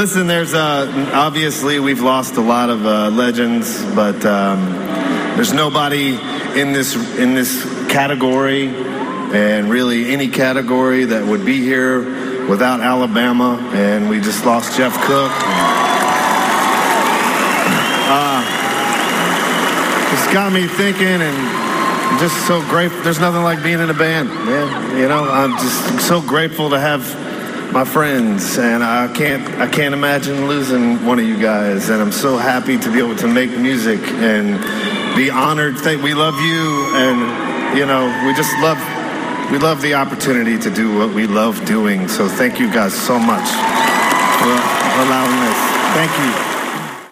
Listen, there's obviously we've lost a lot of legends, but there's nobody in this category, and really any category, that would be here without Alabama. And we just lost Jeff Cook. It's got me thinking, and I'm just so grateful. There's nothing like being in a band, man. You know, I'm just so grateful to have my friends, and I can't imagine losing one of you guys. And I'm so happy to be able to make music and be honored. We love you, and you know, we love the opportunity to do what we love doing. So thank you guys so much for allowing this. Thank you.